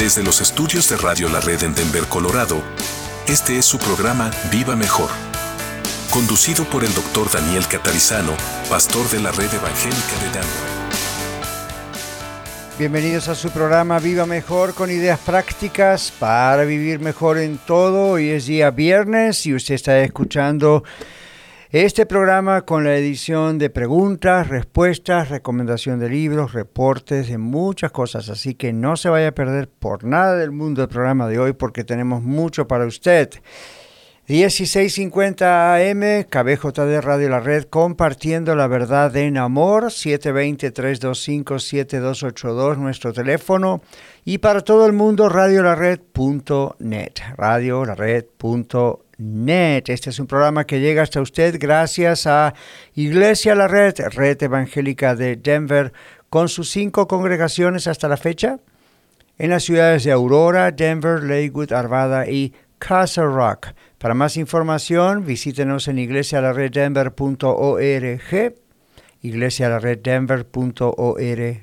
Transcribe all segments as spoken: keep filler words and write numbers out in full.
Desde los estudios de Radio La Red en Denver, Colorado, este es su programa Viva Mejor, conducido por el doctor Daniel Catarizano, pastor de la Red Evangélica de Denver. Bienvenidos a su programa Viva Mejor, con ideas prácticas para vivir mejor en todo. Hoy es día viernes y usted está escuchando este programa con la edición de preguntas, respuestas, recomendación de libros, reportes, de muchas cosas. Así que no se vaya a perder por nada del mundo el programa de hoy, porque tenemos mucho para usted. dieciséis cincuenta A M, K B J D Radio La Red, compartiendo la verdad en amor. Siete dos cero, tres dos cinco, siete dos ocho dos, nuestro teléfono. Y para todo el mundo, radio la red punto net. radio la red punto net. Este es un programa que llega hasta usted gracias a Iglesia La Red, Red Evangélica de Denver, con sus cinco congregaciones hasta la fecha, en las ciudades de Aurora, Denver, Lakewood, Arvada y Castle Rock. Para más información, visítenos en iglesia la red denver punto org, iglesia la red denver punto org.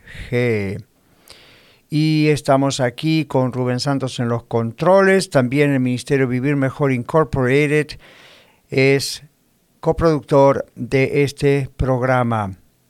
Y estamos aquí con Rubén Santos en los controles. También el Ministerio Vivir Mejor Incorporated es coproductor de este programa.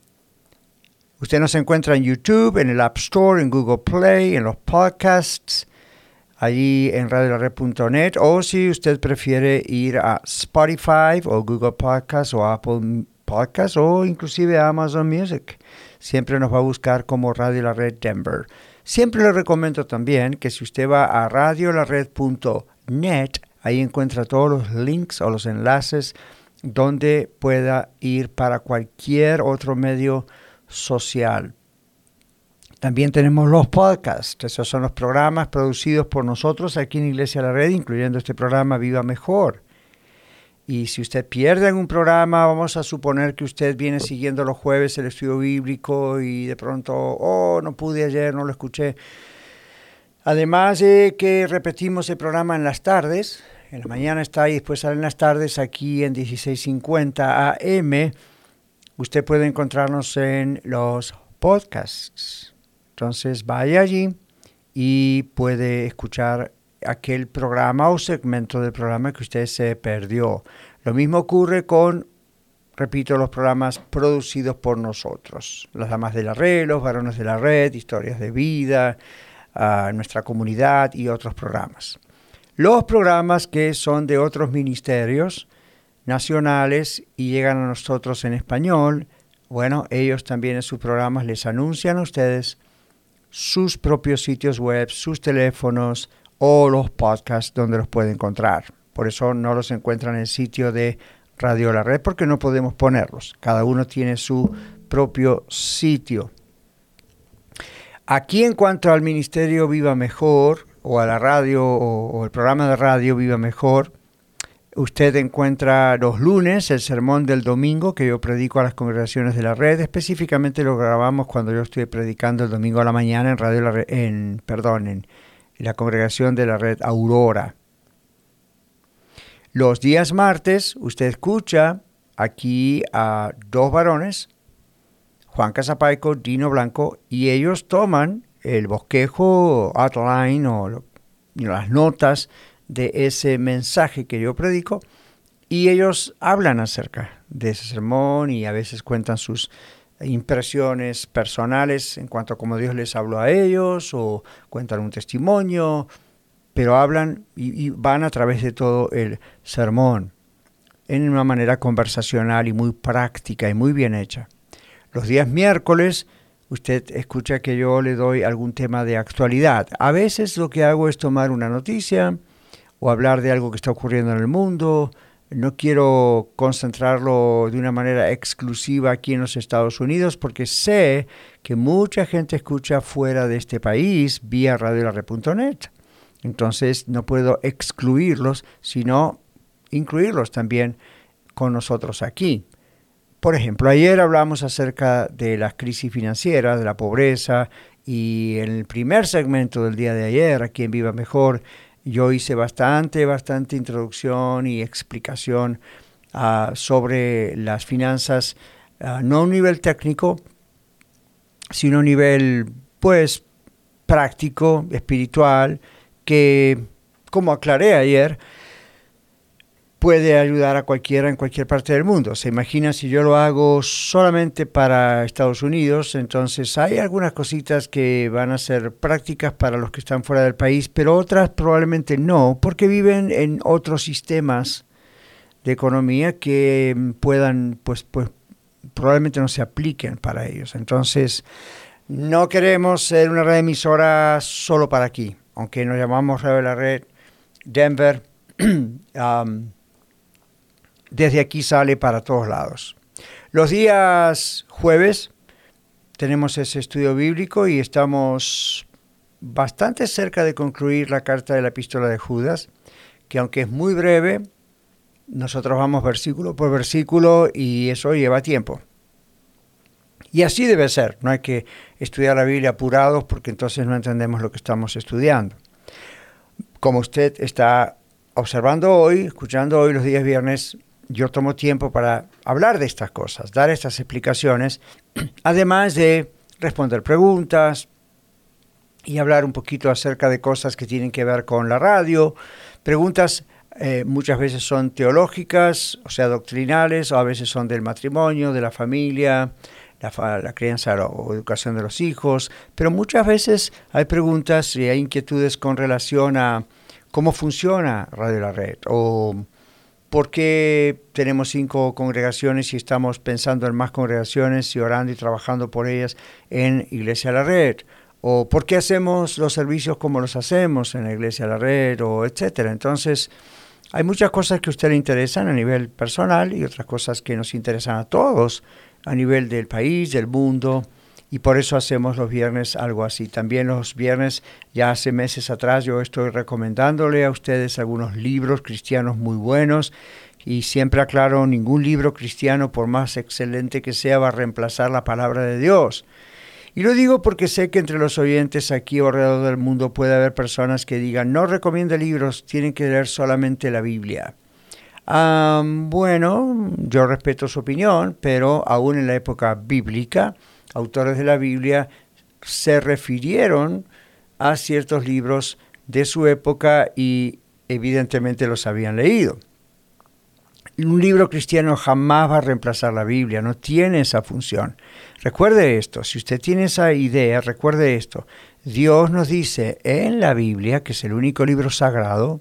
Usted nos encuentra en YouTube, en el App Store, en Google Play, en los podcasts, allí en radio la red punto net, o si usted prefiere ir a Spotify o Google Podcasts o Apple Podcasts o inclusive a Amazon Music. Siempre nos va a buscar como Radio La Red Denver. Siempre le recomiendo también que si usted va a radio la red punto net, ahí encuentra todos los links o los enlaces donde pueda ir para cualquier otro medio social. También tenemos los podcasts. Esos son los programas producidos por nosotros aquí en Iglesia La Red, incluyendo este programa Viva Mejor. Y si usted pierde algún programa, vamos a suponer que usted viene siguiendo los jueves el estudio bíblico y de pronto, oh, no pude ayer, no lo escuché. Además de que repetimos el programa en las tardes, en la mañana está y después sale en las tardes aquí en dieciséis cincuenta A M, usted puede encontrarnos en los podcasts. Entonces vaya allí y puede escuchar aquel programa o segmento del programa que usted se perdió. Lo mismo ocurre con, repito, los programas producidos por nosotros. Las damas de la red, los varones de la red, historias de vida, uh, nuestra comunidad y otros programas. Los programas que son de otros ministerios nacionales y llegan a nosotros en español, bueno, ellos también en sus programas les anuncian a ustedes sus propios sitios web, sus teléfonos o los podcasts donde los puede encontrar. Por eso no los encuentran en el sitio de Radio La Red, porque no podemos ponerlos. Cada uno tiene su propio sitio. Aquí, en cuanto al Ministerio Viva Mejor, o a la radio, o, o el programa de radio Viva Mejor, usted encuentra los lunes el sermón del domingo que yo predico a las congregaciones de la red. Específicamente lo grabamos cuando yo estoy predicando el domingo a la mañana en radio la red, en perdón, en la congregación de la red Aurora. Los días martes usted escucha aquí a dos varones, Juan Casapaico, Dino Blanco, y ellos toman el bosquejo, outline o lo, las notas de ese mensaje que yo predico, y ellos hablan acerca de ese sermón y a veces cuentan sus impresiones personales en cuanto a cómo Dios les habló a ellos, o cuentan un testimonio, pero hablan y, y van a través de todo el sermón en una manera conversacional y muy práctica y muy bien hecha. Los días miércoles usted escucha que yo le doy algún tema de actualidad. A veces lo que hago es tomar una noticia o hablar de algo que está ocurriendo en el mundo. No quiero concentrarlo de una manera exclusiva aquí en los Estados Unidos, porque sé que mucha gente escucha fuera de este país vía radio la red punto net. Entonces no puedo excluirlos, sino incluirlos también con nosotros aquí. Por ejemplo, ayer hablamos acerca de la crisis financiera, de la pobreza, y en el primer segmento del día de ayer, aquí en Viva Mejor, yo hice bastante, bastante introducción y explicación uh, sobre las finanzas, uh, no a un nivel técnico, sino a un nivel, pues, práctico, espiritual, que, como aclaré ayer, puede ayudar a cualquiera en cualquier parte del mundo. Se imagina si yo lo hago solamente para Estados Unidos, entonces hay algunas cositas que van a ser prácticas para los que están fuera del país, pero otras probablemente no, porque viven en otros sistemas de economía que puedan, pues, pues probablemente no se apliquen para ellos. Entonces, no queremos ser una red emisora solo para aquí, aunque nos llamamos Radio de la Red Denver. um, Desde aquí sale para todos lados. Los días jueves tenemos ese estudio bíblico y estamos bastante cerca de concluir la carta de la epístola de Judas, que aunque es muy breve, nosotros vamos versículo por versículo y eso lleva tiempo. Y así debe ser, no hay que estudiar la Biblia apurados porque entonces no entendemos lo que estamos estudiando. Como usted está observando hoy, escuchando hoy los días viernes, yo tomo tiempo para hablar de estas cosas, dar estas explicaciones, además de responder preguntas y hablar un poquito acerca de cosas que tienen que ver con la radio. Preguntas eh, muchas veces son teológicas, o sea, doctrinales, o a veces son del matrimonio, de la familia, la, la crianza o educación de los hijos, pero muchas veces hay preguntas y hay inquietudes con relación a cómo funciona Radio La Red, o ¿por qué tenemos cinco congregaciones y estamos pensando en más congregaciones y orando y trabajando por ellas en Iglesia La Red? ¿O por qué hacemos los servicios como los hacemos en la Iglesia La Red? O etcétera. Entonces, hay muchas cosas que a usted le interesan a nivel personal y otras cosas que nos interesan a todos a nivel del país, del mundo, y por eso hacemos los viernes algo así. También los viernes, ya hace meses atrás, yo estoy recomendándole a ustedes algunos libros cristianos muy buenos, y siempre aclaro, ningún libro cristiano, por más excelente que sea, va a reemplazar la palabra de Dios. Y lo digo porque sé que entre los oyentes aquí o alrededor del mundo puede haber personas que digan, no recomienda libros, tienen que leer solamente la Biblia. Um, bueno, yo respeto su opinión, pero aún en la época bíblica, autores de la Biblia se refirieron a ciertos libros de su época y evidentemente los habían leído. Un libro cristiano jamás va a reemplazar la Biblia, no tiene esa función. Recuerde esto, si usted tiene esa idea, recuerde esto. Dios nos dice en la Biblia, que es el único libro sagrado,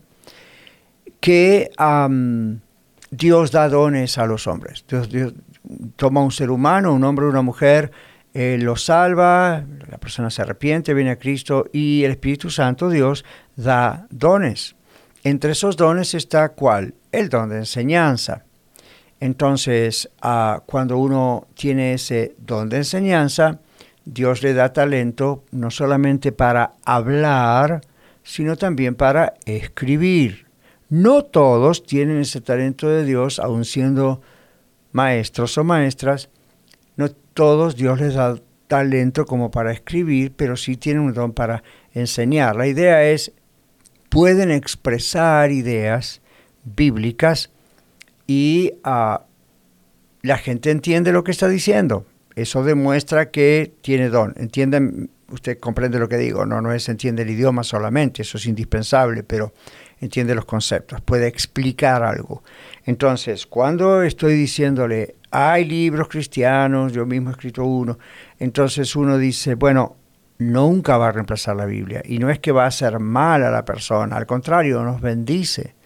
que um, Dios da dones a los hombres. Dios, Dios toma un ser humano, un hombre o una mujer, eh, lo salva, la persona se arrepiente, viene a Cristo y el Espíritu Santo, Dios, da dones. Entre esos dones está ¿cuál? El don de enseñanza. Entonces, uh, cuando uno tiene ese don de enseñanza, Dios le da talento no solamente para hablar, sino también para escribir. No todos tienen ese talento de Dios, aun siendo maestros o maestras. No todos Dios les da talento como para escribir, pero sí tienen un don para enseñar. La idea es, pueden expresar ideas bíblicas y uh, la gente entiende lo que está diciendo. Eso demuestra que tiene don. Entienden, usted comprende lo que digo, no, no es entiende el idioma solamente, eso es indispensable, pero entiende los conceptos, puede explicar algo. Entonces, cuando estoy diciéndole, hay libros cristianos, yo mismo he escrito uno, entonces uno dice, bueno, nunca va a reemplazar la Biblia, y no es que va a hacer mal a la persona, al contrario, nos bendice.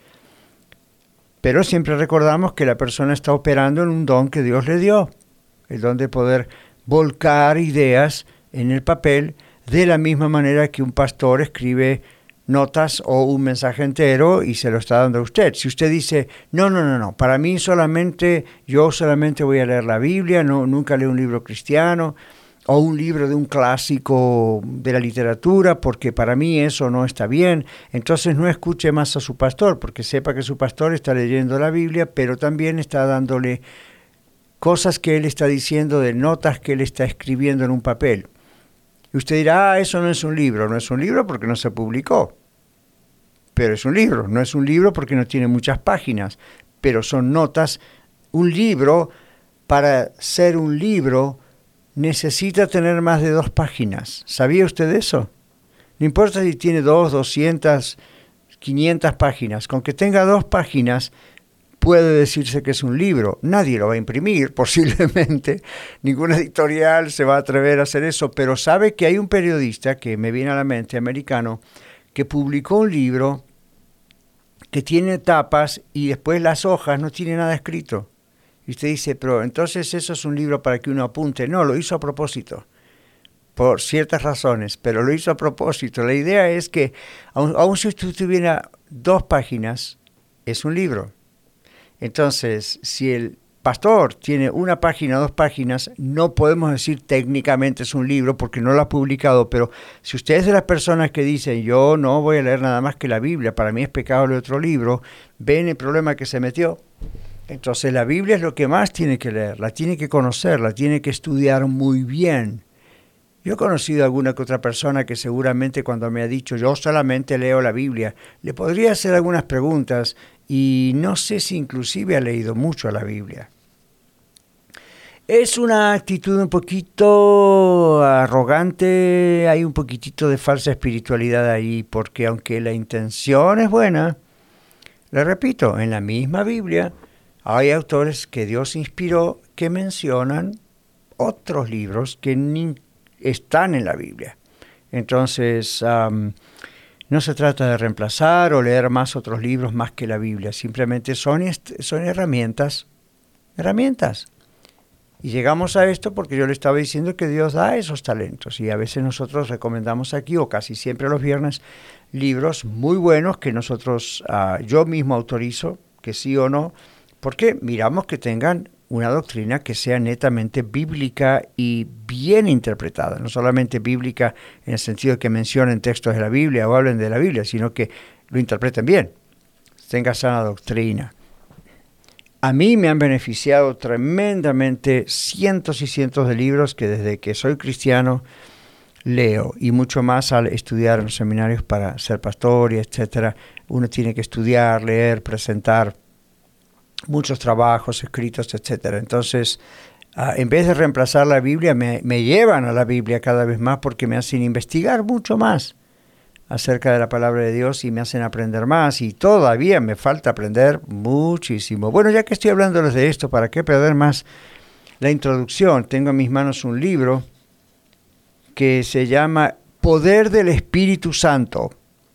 Pero siempre recordamos que la persona está operando en un don que Dios le dio, el don de poder volcar ideas en el papel de la misma manera que un pastor escribe notas o un mensaje entero y se lo está dando a usted. Si usted dice, no, no, no, no, para mí solamente, yo solamente voy a leer la Biblia, no, nunca leo un libro cristiano o un libro de un clásico de la literatura, porque para mí eso no está bien, entonces no escuche más a su pastor, porque sepa que su pastor está leyendo la Biblia, pero también está dándole cosas que él está diciendo de notas que él está escribiendo en un papel. Y usted dirá, ah, eso no es un libro. No es un libro porque no se publicó. Pero es un libro. No es un libro porque no tiene muchas páginas. Pero son notas. Un libro, para ser un libro, necesita tener más de dos páginas. ¿Sabía usted eso? No importa si tiene dos, doscientas, quinientas páginas. Con que tenga dos páginas, puede decirse que es un libro. Nadie lo va a imprimir, posiblemente. Ninguna editorial se va a atrever a hacer eso. Pero sabe que hay un periodista, que me viene a la mente, americano, que publicó un libro que tiene tapas y después las hojas no tiene nada escrito. Y usted dice, pero entonces eso es un libro para que uno apunte. No, lo hizo a propósito, por ciertas razones, pero lo hizo a propósito. La idea es que, aun, aun si usted tuviera dos páginas, es un libro. Entonces, si el pastor tiene una página, dos páginas, no podemos decir técnicamente es un libro porque no lo ha publicado, pero si usted es de las personas que dicen, yo no voy a leer nada más que la Biblia, para mí es pecado leer otro libro, ven el problema que se metió. Entonces la Biblia es lo que más tiene que leer, la tiene que conocer, la tiene que estudiar muy bien. Yo he conocido a alguna que otra persona que seguramente cuando me ha dicho yo solamente leo la Biblia, le podría hacer algunas preguntas y no sé si inclusive ha leído mucho la Biblia. Es una actitud un poquito arrogante, hay un poquitito de falsa espiritualidad ahí, porque aunque la intención es buena, le repito, en la misma Biblia hay autores que Dios inspiró que mencionan otros libros que ni están en la Biblia. Entonces, um, no se trata de reemplazar o leer más otros libros más que la Biblia. Simplemente son, son herramientas, herramientas. Y llegamos a esto porque yo le estaba diciendo que Dios da esos talentos. Y a veces nosotros recomendamos aquí, o casi siempre los viernes, libros muy buenos que nosotros, uh, yo mismo autorizo, que sí o no, porque miramos que tengan una doctrina que sea netamente bíblica y bien interpretada, no solamente bíblica en el sentido de que mencionen textos de la Biblia o hablen de la Biblia, sino que lo interpreten bien, tenga sana doctrina. A mí me han beneficiado tremendamente cientos y cientos de libros que desde que soy cristiano leo, y mucho más al estudiar en los seminarios para ser pastor y etcétera. Uno tiene que estudiar, leer, presentar muchos trabajos escritos, etcétera. Entonces, uh, en vez de reemplazar la Biblia, me, me llevan a la Biblia cada vez más porque me hacen investigar mucho más acerca de la palabra de Dios y me hacen aprender más, y todavía me falta aprender muchísimo. Bueno, ya que estoy hablándoles de esto, ¿para qué perder más la introducción? Tengo en mis manos un libro que se llama Poder del Espíritu Santo.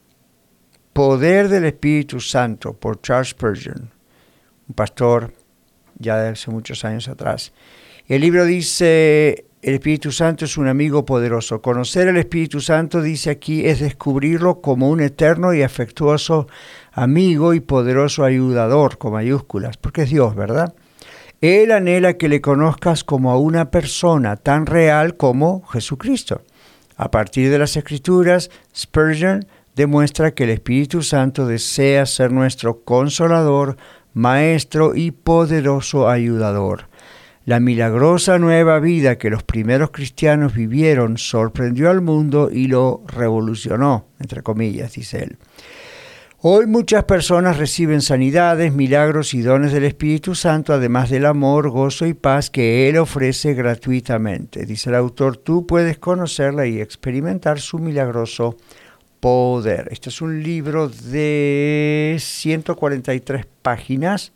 Poder del Espíritu Santo, por Charles Spurgeon, un pastor ya de hace muchos años atrás. El libro dice, el Espíritu Santo es un amigo poderoso. Conocer el Espíritu Santo, dice aquí, es descubrirlo como un eterno y afectuoso amigo y poderoso ayudador, con mayúsculas, porque es Dios, ¿verdad? Él anhela que le conozcas como a una persona tan real como Jesucristo. A partir de las Escrituras, Spurgeon demuestra que el Espíritu Santo desea ser nuestro consolador, maestro y poderoso ayudador. La milagrosa nueva vida que los primeros cristianos vivieron sorprendió al mundo y lo revolucionó, entre comillas, dice él. Hoy muchas personas reciben sanidades, milagros y dones del Espíritu Santo, además del amor, gozo y paz que Él ofrece gratuitamente. Dice el autor, tú puedes conocerla y experimentar su milagroso poder. Este es un libro de ciento cuarenta y tres páginas.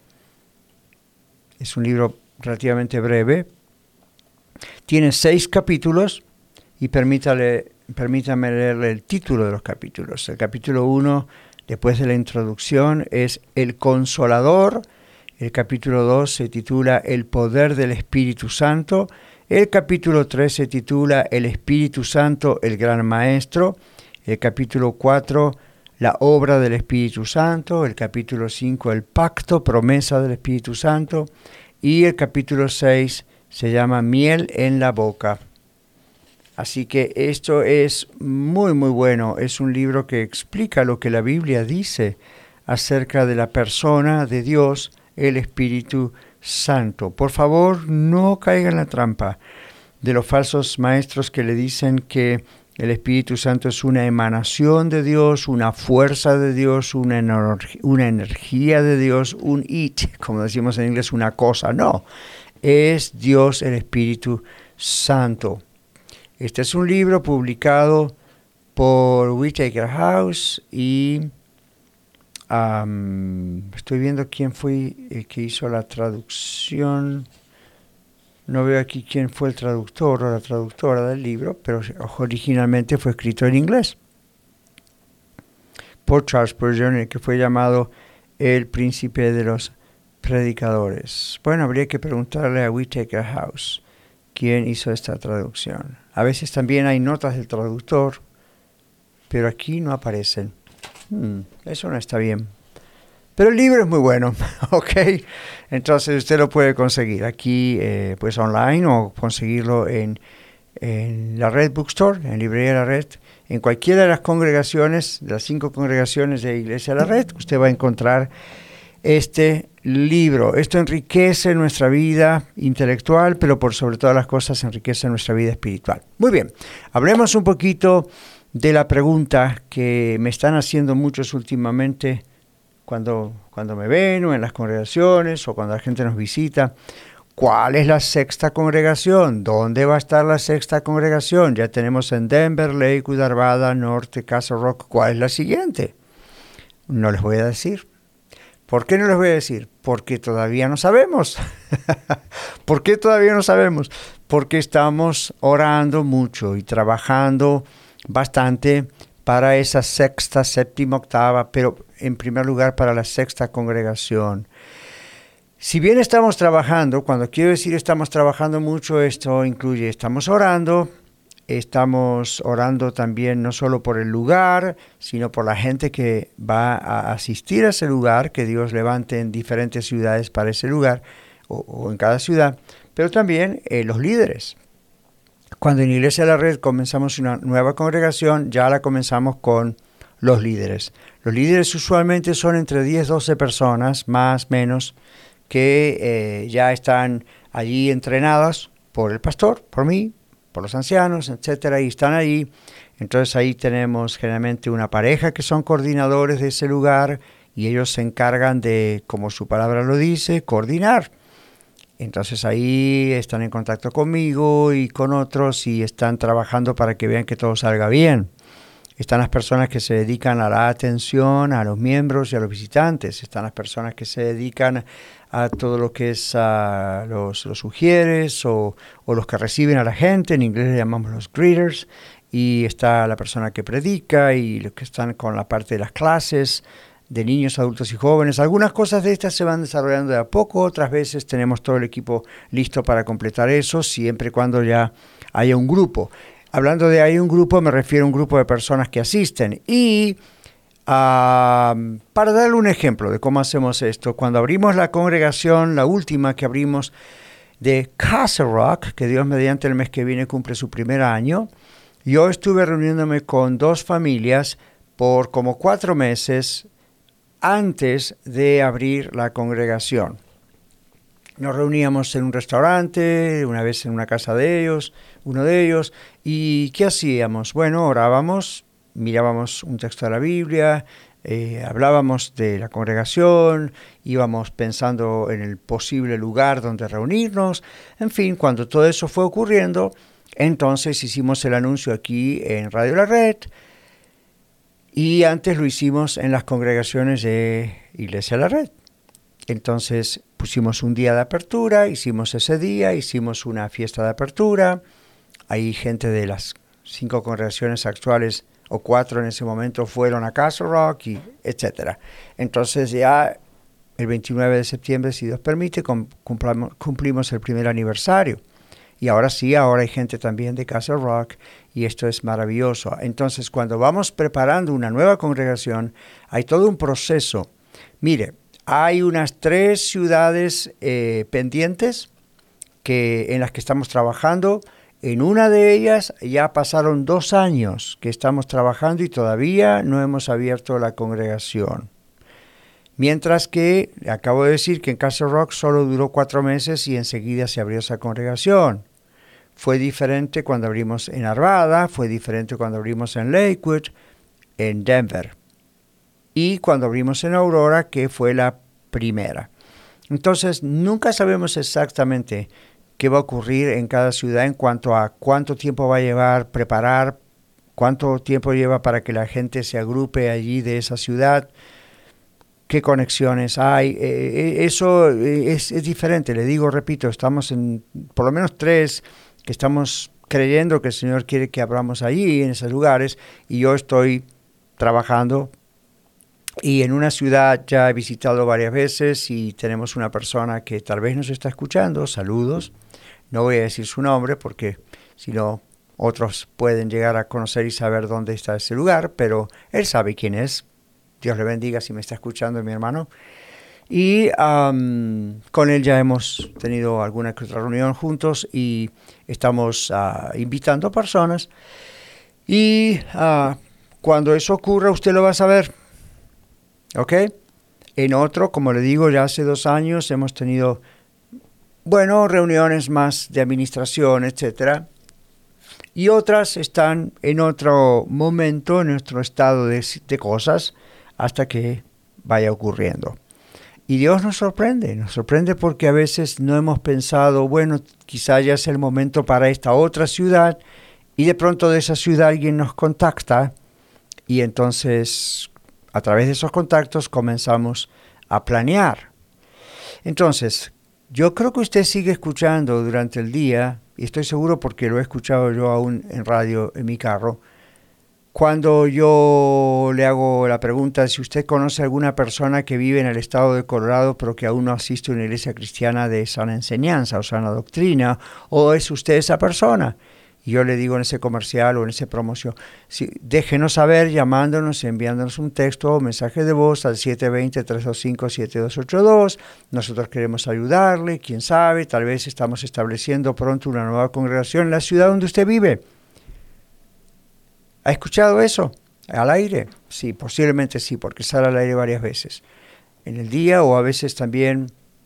Es un libro relativamente breve. Tiene seis capítulos y permítale, permítame leerle el título de los capítulos. El capítulo uno, después de la introducción, es El Consolador. El capítulo dos se titula El Poder del Espíritu Santo. El capítulo tres se titula El Espíritu Santo, el Gran Maestro. El capítulo cuatro, la obra del Espíritu Santo. El capítulo cinco, el pacto, promesa del Espíritu Santo. Y el capítulo seis se llama Miel en la boca. Así que esto es muy, muy bueno. Es un libro que explica lo que la Biblia dice acerca de la persona de Dios, el Espíritu Santo. Por favor, no caiga en la trampa de los falsos maestros que le dicen que el Espíritu Santo es una emanación de Dios, una fuerza de Dios, una, ener- una energía de Dios, un it, como decimos en inglés, una cosa. No, es Dios el Espíritu Santo. Este es un libro publicado por Whitaker House y um, estoy viendo quién fue el que hizo la traducción. No veo aquí quién fue el traductor o la traductora del libro, pero originalmente fue escrito en inglés por Charles Spurgeon, el que fue llamado el príncipe de los predicadores. Bueno, habría que preguntarle a Whitaker House quién hizo esta traducción. A veces también hay notas del traductor, pero aquí no aparecen. Hmm, eso no está bien. Pero el libro es muy bueno, ¿ok? Entonces usted lo puede conseguir aquí, eh, pues online, o conseguirlo en, en la Red Bookstore, en Librería La Red. En cualquiera de las congregaciones, de las cinco congregaciones de Iglesia La Red, usted va a encontrar este libro. Esto enriquece nuestra vida intelectual, pero por sobre todas las cosas enriquece nuestra vida espiritual. Muy bien, hablemos un poquito de la pregunta que me están haciendo muchos últimamente cuando, cuando me ven o en las congregaciones o cuando la gente nos visita. ¿Cuál es la sexta congregación? ¿Dónde va a estar la sexta congregación? Ya tenemos en Denver, Lakewood, Arvada, Norte, Castle Rock. ¿Cuál es la siguiente? No les voy a decir. ¿Por qué no les voy a decir? Porque todavía no sabemos. ¿Por qué todavía no sabemos? Porque estamos orando mucho y trabajando bastante para esa sexta, séptima, octava, pero en primer lugar para la sexta congregación. Si bien estamos trabajando, cuando quiero decir estamos trabajando mucho, esto incluye, estamos orando, estamos orando también no solo por el lugar, sino por la gente que va a asistir a ese lugar, que Dios levante en diferentes ciudades para ese lugar, o, o en cada ciudad, pero también eh, los líderes. Cuando en Iglesia de la Red comenzamos una nueva congregación, ya la comenzamos con los líderes. Los líderes usualmente son entre diez, doce personas, más, menos, que eh, ya están allí entrenadas por el pastor, por mí, por los ancianos, etcétera, y están allí. Entonces ahí tenemos generalmente una pareja que son coordinadores de ese lugar y ellos se encargan de, como su palabra lo dice, coordinar. Entonces ahí están en contacto conmigo y con otros y están trabajando para que vean que todo salga bien. Están las personas que se dedican a la atención a los miembros y a los visitantes. Están las personas que se dedican a todo lo que es uh, los, los sugieres o, o los que reciben a la gente. En inglés le llamamos los greeters. Y está la persona que predica y los que están con la parte de las clases de niños, adultos y jóvenes. Algunas cosas de estas se van desarrollando de a poco. Otras veces tenemos todo el equipo listo para completar eso, siempre y cuando ya haya un grupo. Hablando de hay un grupo, me refiero a un grupo de personas que asisten. Y uh, para darle un ejemplo de cómo hacemos esto, cuando abrimos la congregación, la última que abrimos de Castle Rock, que Dios mediante el mes que viene cumple su primer año, yo estuve reuniéndome con dos familias por como cuatro meses antes de abrir la congregación. Nos reuníamos en un restaurante, una vez en una casa de ellos, uno de ellos, y ¿qué hacíamos? Bueno, orábamos, mirábamos un texto de la Biblia, eh, hablábamos de la congregación, íbamos pensando en el posible lugar donde reunirnos. En fin, cuando todo eso fue ocurriendo, entonces hicimos el anuncio aquí en Radio La Red, y antes lo hicimos en las congregaciones de Iglesia La Red. Entonces pusimos un día de apertura, hicimos ese día, hicimos una fiesta de apertura. Hay gente de las cinco congregaciones actuales, o cuatro en ese momento, fueron a Castle Rock, y etcétera. Entonces ya el veintinueve de septiembre, si Dios permite, cumplimos, cumplimos el primer aniversario. Y ahora sí, ahora hay gente también de Castle Rock, y esto es maravilloso. Entonces, cuando vamos preparando una nueva congregación, hay todo un proceso. Mire, hay unas tres ciudades eh, pendientes que, en las que estamos trabajando. En una de ellas ya pasaron dos años que estamos trabajando y todavía no hemos abierto la congregación. Mientras que, acabo de decir que en Castle Rock solo duró cuatro meses y enseguida se abrió esa congregación. Fue diferente cuando abrimos en Arvada, fue diferente cuando abrimos en Lakewood, en Denver. Y cuando abrimos en Aurora, que fue la primera. Entonces, nunca sabemos exactamente qué va a ocurrir en cada ciudad en cuanto a cuánto tiempo va a llevar preparar ¿Cuánto tiempo lleva para que la gente se agrupe allí de esa ciudad? ¿Qué conexiones hay? Eh, eso es, es diferente. Le digo, repito, estamos en por lo menos tres que estamos creyendo que el Señor quiere que abramos allí, en esos lugares, y yo estoy trabajando. Y en una ciudad ya he visitado varias veces y tenemos una persona que tal vez nos está escuchando. Saludos. No voy a decir su nombre porque si no, otros pueden llegar a conocer y saber dónde está ese lugar, pero él sabe quién es. Dios le bendiga si me está escuchando, mi hermano. Y um, con él ya hemos tenido alguna que otra reunión juntos y estamos uh, invitando personas. Y uh, cuando eso ocurra, usted lo va a saber. ¿Ok? En otro, como le digo, ya hace dos años hemos tenido, bueno, reuniones más de administración, etcétera. Y otras están en otro momento, en nuestro estado de, de cosas, hasta que vaya ocurriendo. Y Dios nos sorprende, nos sorprende porque a veces no hemos pensado, bueno, quizá ya es el momento para esta otra ciudad, y de pronto de esa ciudad alguien nos contacta, y entonces a través de esos contactos comenzamos a planear. Entonces, yo creo que usted sigue escuchando durante el día, y estoy seguro porque lo he escuchado yo aún en radio en mi carro, cuando yo le hago la pregunta si usted conoce alguna persona que vive en el estado de Colorado pero que aún no asiste a una iglesia cristiana de sana enseñanza o sana doctrina, o es usted esa persona. Y yo le digo en ese comercial o en esa promoción, si, déjenos saber llamándonos, enviándonos un texto o mensaje de voz al siete dos cero, tres dos cinco, siete dos ocho dos. Nosotros queremos ayudarle, quién sabe, tal vez estamos estableciendo pronto una nueva congregación en la ciudad donde usted vive. ¿Ha escuchado eso? ¿Al aire? Sí, posiblemente sí, porque sale al aire varias veces. En el día o a veces también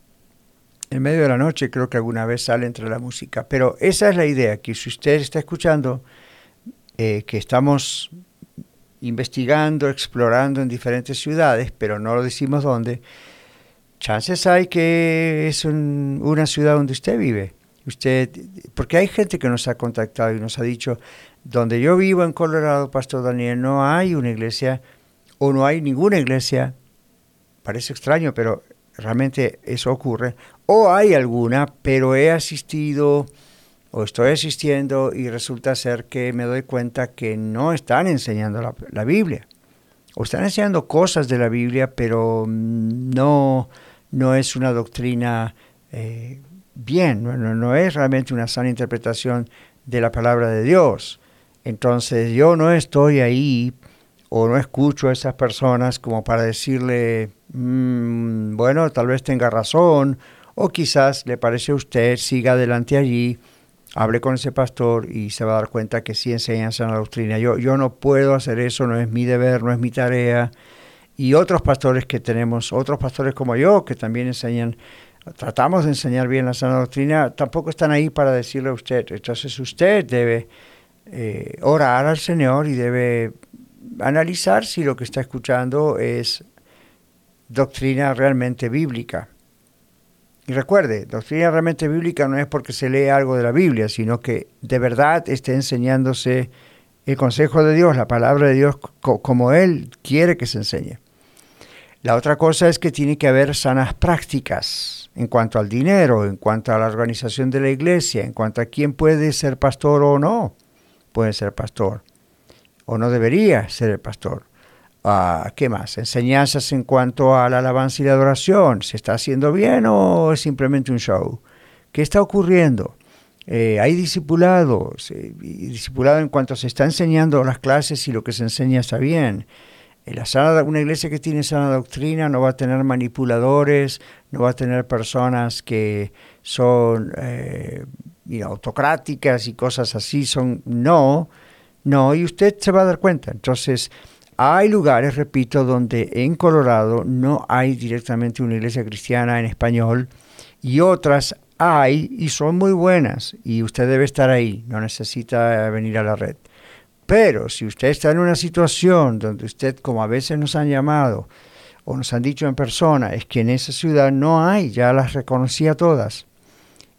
en medio de la noche, creo que alguna vez sale entre la música. Pero esa es la idea, que si usted está escuchando, eh, que estamos investigando, explorando en diferentes ciudades, pero no lo decimos dónde, chances hay que es un, una ciudad donde usted vive. Usted, porque hay gente que nos ha contactado y nos ha dicho, donde yo vivo en Colorado, Pastor Daniel, no hay una iglesia o no hay ninguna iglesia. Parece extraño, pero realmente eso ocurre. O hay alguna, pero he asistido o estoy asistiendo y resulta ser que me doy cuenta que no están enseñando la, la Biblia. O están enseñando cosas de la Biblia, pero no, no es una doctrina eh, bien, no, no, no es realmente una sana interpretación de la palabra de Dios. Entonces yo no estoy ahí o no escucho a esas personas como para decirle, mmm, bueno, tal vez tenga razón, o quizás le parece a usted, siga adelante allí, hable con ese pastor y se va a dar cuenta que sí enseñan sana doctrina. Yo, yo no puedo hacer eso, no es mi deber, no es mi tarea. Y otros pastores que tenemos, otros pastores como yo, que también enseñan, tratamos de enseñar bien la sana doctrina, tampoco están ahí para decirle a usted. Entonces usted debe eh, orar al Señor y debe analizar si lo que está escuchando es doctrina realmente bíblica. Y recuerde, doctrina realmente bíblica no es porque se lee algo de la Biblia, sino que de verdad esté enseñándose el consejo de Dios, la palabra de Dios, co- como Él quiere que se enseñe. La otra cosa es que tiene que haber sanas prácticas en cuanto al dinero, en cuanto a la organización de la iglesia, en cuanto a quién puede ser pastor o no puede ser pastor, o no debería ser el pastor. Uh, ¿Qué más? Enseñanzas en cuanto a la alabanza y la adoración. ¿Se está haciendo bien o es simplemente un show? ¿Qué está ocurriendo? Eh, ¿Hay discipulado? ¿Sí? Discipulado en cuanto se está enseñando las clases y lo que se enseña está bien. En la sana, una iglesia que tiene sana doctrina no va a tener manipuladores, no va a tener personas que son eh, you know, autocráticas y cosas así. Son no, no, y usted se va a dar cuenta. Entonces, hay lugares, repito, donde en Colorado no hay directamente una iglesia cristiana en español y otras hay y son muy buenas y usted debe estar ahí, no necesita venir a la red. Pero si usted está en una situación donde usted, como a veces nos han llamado o nos han dicho en persona, es que en esa ciudad no hay, ya las reconocí a todas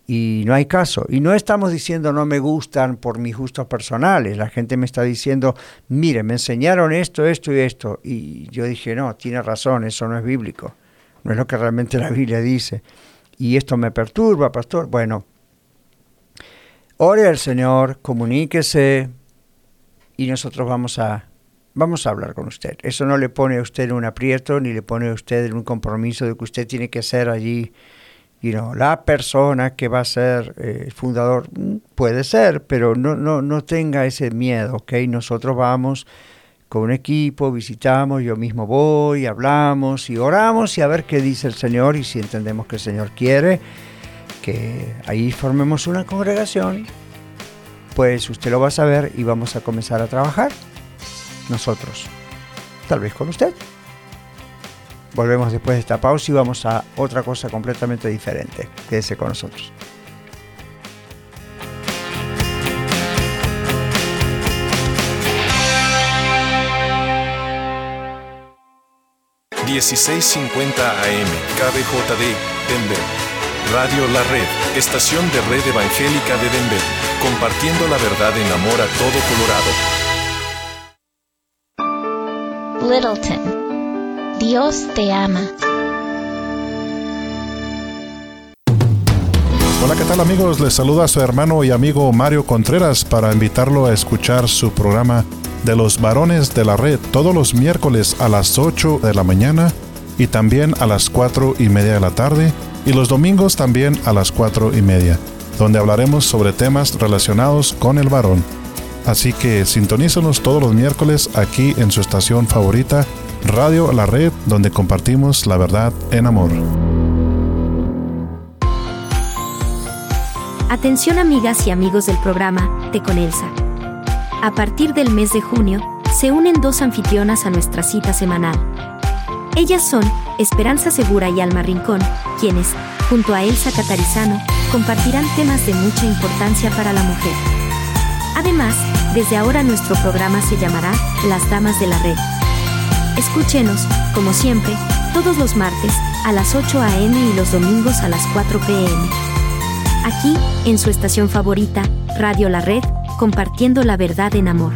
y no hay caso. Y no estamos diciendo no me gustan por mis gustos personales. La gente me está diciendo, mire, me enseñaron esto, esto y esto. Y yo dije, no, tiene razón, eso no es bíblico. No es lo que realmente la Biblia dice. Y esto me perturba, pastor. Bueno, ore al Señor, comuníquese y nosotros vamos a, vamos a hablar con usted. Eso no le pone a usted en un aprieto, ni le pone a usted en un compromiso de que usted tiene que ser allí, you know, la persona que va a ser el eh, fundador. Puede ser, pero no, no, no tenga ese miedo, ¿ok? Nosotros vamos con un equipo, visitamos, yo mismo voy, hablamos y oramos y a ver qué dice el Señor, y si entendemos que el Señor quiere que ahí formemos una congregación, pues usted lo va a saber y vamos a comenzar a trabajar nosotros, tal vez con usted. Volvemos después de esta pausa y vamos a otra cosa completamente diferente. Quédese con nosotros. dieciséis cincuenta A M, K B J D, Denver. Radio La Red, estación de red evangélica de Denver, compartiendo la verdad en amor a todo Colorado. Littleton. Dios te ama. Hola, ¿qué tal amigos? Les saluda su hermano y amigo Mario Contreras para invitarlo a escuchar su programa de los varones de la red todos los miércoles a las ocho de la mañana y también a las cuatro y media de la tarde, y los domingos también a las cuatro y media, donde hablaremos sobre temas relacionados con el varón. Así que sintonízanos todos los miércoles aquí en su estación favorita, Radio La Red, donde compartimos la verdad en amor. Atención amigas y amigos del programa Té con Elsa. A partir del mes de junio, se unen dos anfitrionas a nuestra cita semanal. Ellas son Esperanza Segura y Alma Rincón, quienes, junto a Elsa Catarizano, compartirán temas de mucha importancia para la mujer. Además, desde ahora nuestro programa se llamará Las Damas de la Red. Escúchenos, como siempre, todos los martes, a las ocho a eme y los domingos a las cuatro pe eme. Aquí, en su estación favorita, Radio La Red, compartiendo la verdad en amor.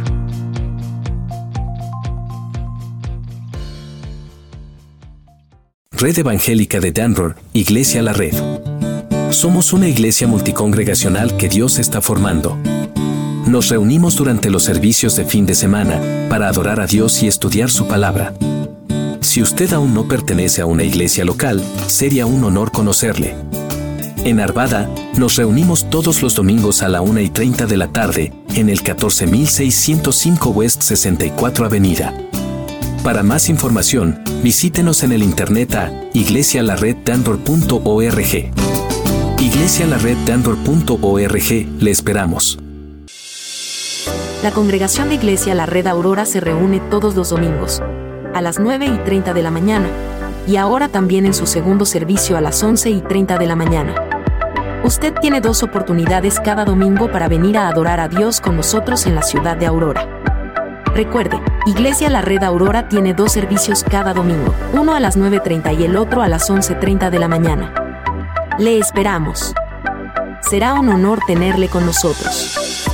Red Evangélica de Denver, Iglesia La Red. Somos una iglesia multicongregacional que Dios está formando. Nos reunimos durante los servicios de fin de semana para adorar a Dios y estudiar su palabra. Si usted aún no pertenece a una iglesia local, sería un honor conocerle. En Arvada, nos reunimos todos los domingos a la una y treinta de la tarde, en el catorce mil seiscientos cinco West sesenta y cuatro Avenida. Para más información, visítenos en el internet a iglesia la red denver punto org. iglesia la red denver punto org, le esperamos. La congregación de Iglesia La Red Aurora se reúne todos los domingos, a las nueve y treinta de la mañana, y ahora también en su segundo servicio a las once y treinta de la mañana. Usted tiene dos oportunidades cada domingo para venir a adorar a Dios con nosotros en la ciudad de Aurora. Recuerde, Iglesia La Red Aurora tiene dos servicios cada domingo, uno a las nueve treinta y el otro a las once treinta de la mañana. Le esperamos. Será un honor tenerle con nosotros.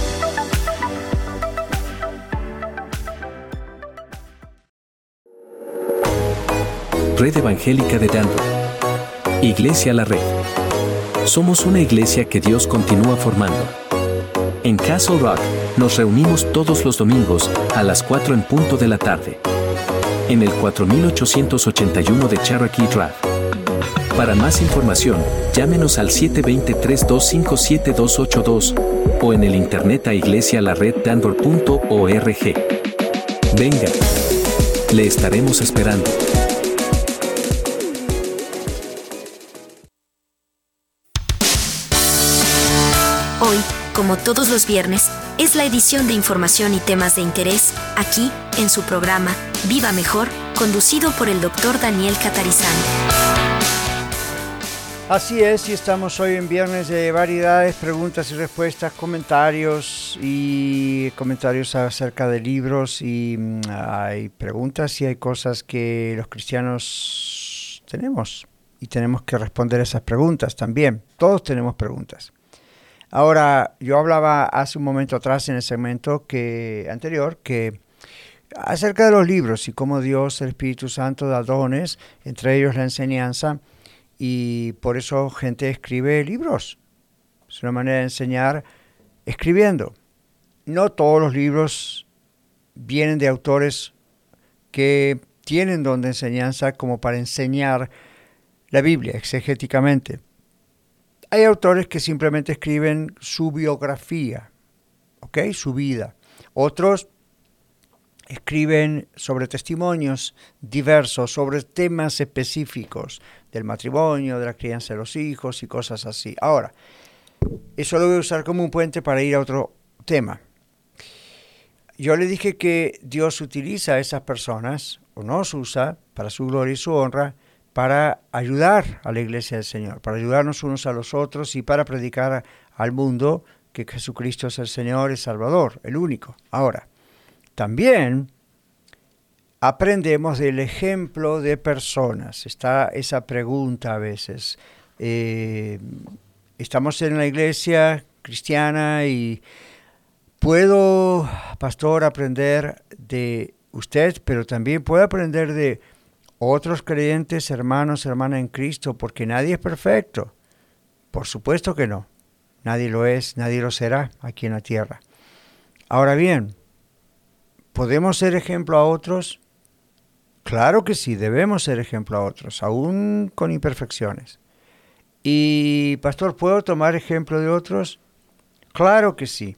Red Evangélica de Denver. Iglesia La Red. Somos una iglesia que Dios continúa formando. En Castle Rock, nos reunimos todos los domingos a las cuatro en punto de la tarde. En el cuatro mil ochocientos ochenta y uno de Cherokee Drive. Para más información, llámenos al siete dos cero, tres dos cinco, siete dos ocho dos o en el internet a iglesia la red denver punto org. Venga, le estaremos esperando. Hoy, como todos los viernes, es la edición de información y temas de interés, aquí, en su programa, Viva Mejor, conducido por el doctor Daniel Catarizano. Así es, y estamos hoy en viernes de variedades, preguntas y respuestas, comentarios y comentarios acerca de libros, y mm, hay preguntas y hay cosas que los cristianos tenemos y tenemos que responder esas preguntas también. Todos tenemos preguntas. Ahora, yo hablaba hace un momento atrás en el segmento que, anterior que acerca de los libros y cómo Dios, el Espíritu Santo, da dones, entre ellos la enseñanza, y por eso gente escribe libros. Es una manera de enseñar escribiendo. No todos los libros vienen de autores que tienen don de enseñanza como para enseñar la Biblia exegéticamente. Hay autores que simplemente escriben su biografía, ¿ok? Su vida. Otros escriben sobre testimonios diversos, sobre temas específicos del matrimonio, de la crianza de los hijos y cosas así. Ahora, eso lo voy a usar como un puente para ir a otro tema. Yo le dije que Dios utiliza a esas personas, o nos usa, para su gloria y su honra, para ayudar a la iglesia del Señor, para ayudarnos unos a los otros y para predicar al mundo que Jesucristo es el Señor y Salvador, el único. Ahora, también aprendemos del ejemplo de personas. Está esa pregunta a veces. Eh, estamos en la iglesia cristiana y puedo, pastor, aprender de usted, pero también puedo aprender de otros creyentes, hermanos, hermanas en Cristo, porque nadie es perfecto. Por supuesto que no. Nadie lo es, nadie lo será aquí en la tierra. Ahora bien, ¿podemos ser ejemplo a otros? Claro que sí, debemos ser ejemplo a otros, aún con imperfecciones. Y, pastor, ¿puedo tomar ejemplo de otros? Claro que sí.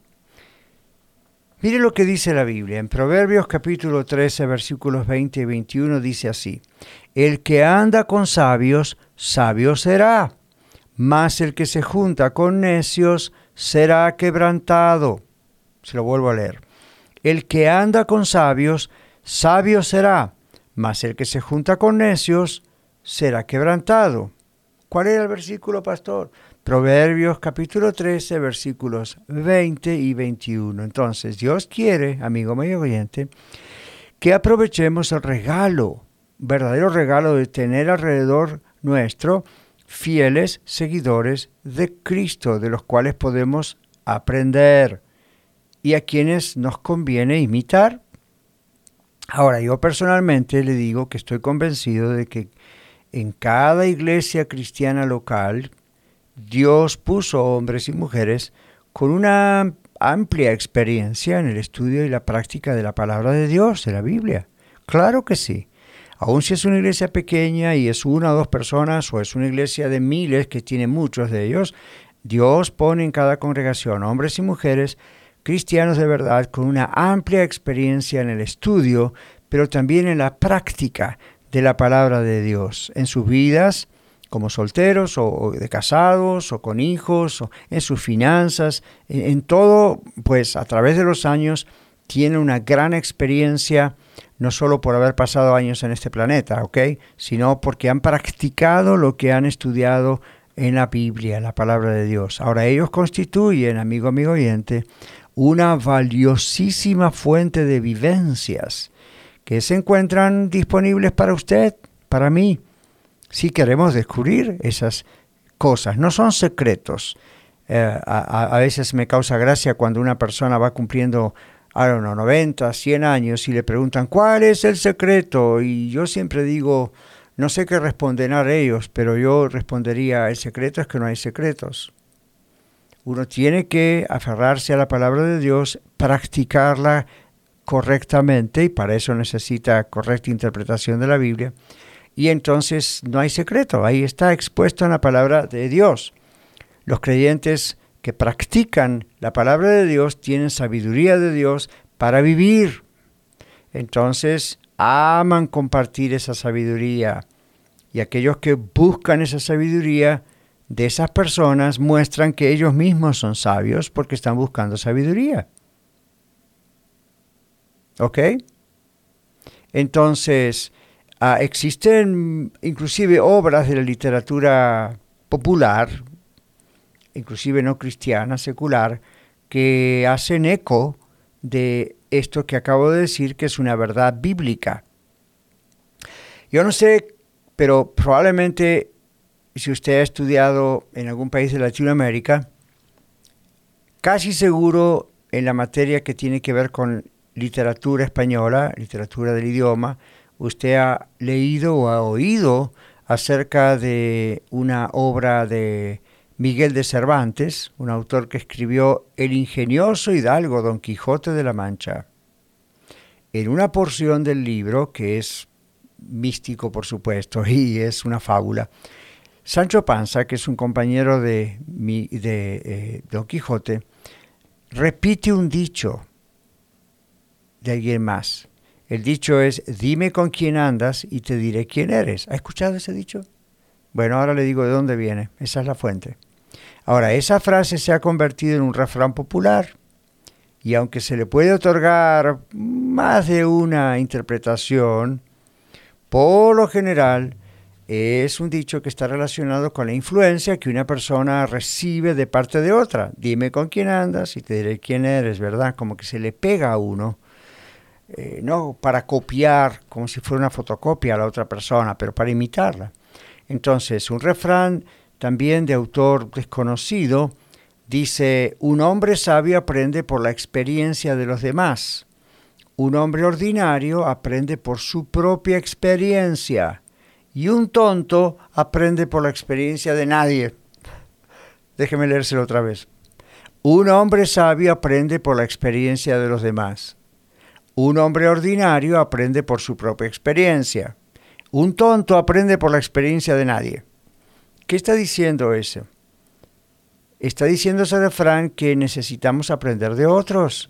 Mire lo que dice la Biblia. En Proverbios capítulo trece, versículos veinte y veintiuno dice así: el que anda con sabios, sabio será, mas el que se junta con necios será quebrantado. Se lo vuelvo a leer. El que anda con sabios, sabio será, mas el que se junta con necios será quebrantado. ¿Cuál era el versículo, pastor? Proverbios capítulo trece, versículos veinte y veintiuno. Entonces, Dios quiere, amigo medio oyente, que aprovechemos el regalo, verdadero regalo de tener alrededor nuestro fieles seguidores de Cristo, de los cuales podemos aprender y a quienes nos conviene imitar. Ahora, yo personalmente le digo que estoy convencido de que en cada iglesia cristiana local, Dios puso hombres y mujeres con una amplia experiencia en el estudio y la práctica de la palabra de Dios, de la Biblia. Claro que sí. Aun si es una iglesia pequeña y es una o dos personas, o es una iglesia de miles que tiene muchos de ellos, Dios pone en cada congregación hombres y mujeres cristianos de verdad con una amplia experiencia en el estudio, pero también en la práctica de la palabra de Dios, en sus vidas, como solteros o de casados o con hijos, o en sus finanzas, en, en todo, pues a través de los años tienen una gran experiencia, no solo por haber pasado años en este planeta, ¿ok? Sino porque han practicado lo que han estudiado en la Biblia, en la palabra de Dios. Ahora, ellos constituyen, amigo, amigo oyente, una valiosísima fuente de vivencias que se encuentran disponibles para usted, para mí, si queremos descubrir esas cosas. No son secretos. Eh, a, a veces me causa gracia cuando una persona va cumpliendo, I don't know, noventa, cien años y le preguntan, ¿cuál es el secreto? Y yo siempre digo, no sé qué responderán ellos, pero yo respondería, el secreto es que no hay secretos. Uno tiene que aferrarse a la palabra de Dios, practicarla correctamente, y para eso necesita correcta interpretación de la Biblia. Y entonces no hay secreto, ahí está expuesto en la palabra de Dios. Los creyentes que practican la palabra de Dios tienen sabiduría de Dios para vivir. Entonces aman compartir esa sabiduría. Y aquellos que buscan esa sabiduría de esas personas muestran que ellos mismos son sabios porque están buscando sabiduría. ¿Ok? Entonces, Uh, existen inclusive obras de la literatura popular, inclusive no cristiana, secular, que hacen eco de esto que acabo de decir, que es una verdad bíblica. Yo no sé, pero probablemente si usted ha estudiado en algún país de Latinoamérica, casi seguro en la materia que tiene que ver con literatura española, literatura del idioma, usted ha leído o ha oído acerca de una obra de Miguel de Cervantes, un autor que escribió El ingenioso hidalgo Don Quijote de la Mancha. En una porción del libro, que es místico por supuesto, y es una fábula, Sancho Panza, que es un compañero de, de eh, Don Quijote, repite un dicho de alguien más. El dicho es, dime con quién andas y te diré quién eres. ¿Ha escuchado ese dicho? Bueno, ahora le digo de dónde viene. Esa es la fuente. Ahora, esa frase se ha convertido en un refrán popular y aunque se le puede otorgar más de una interpretación, por lo general es un dicho que está relacionado con la influencia que una persona recibe de parte de otra. Dime con quién andas y te diré quién eres, ¿verdad? Como que se le pega a uno. Eh, no para copiar como si fuera una fotocopia a la otra persona, pero para imitarla. Entonces, un refrán también de autor desconocido dice, un hombre sabio aprende por la experiencia de los demás. Un hombre ordinario aprende por su propia experiencia. Y un tonto aprende por la experiencia de nadie. Déjeme leérselo otra vez. Un hombre sabio aprende por la experiencia de los demás. Un hombre ordinario aprende por su propia experiencia. Un tonto aprende por la experiencia de nadie. ¿Qué está diciendo ese? Está diciendo ese refrán que necesitamos aprender de otros.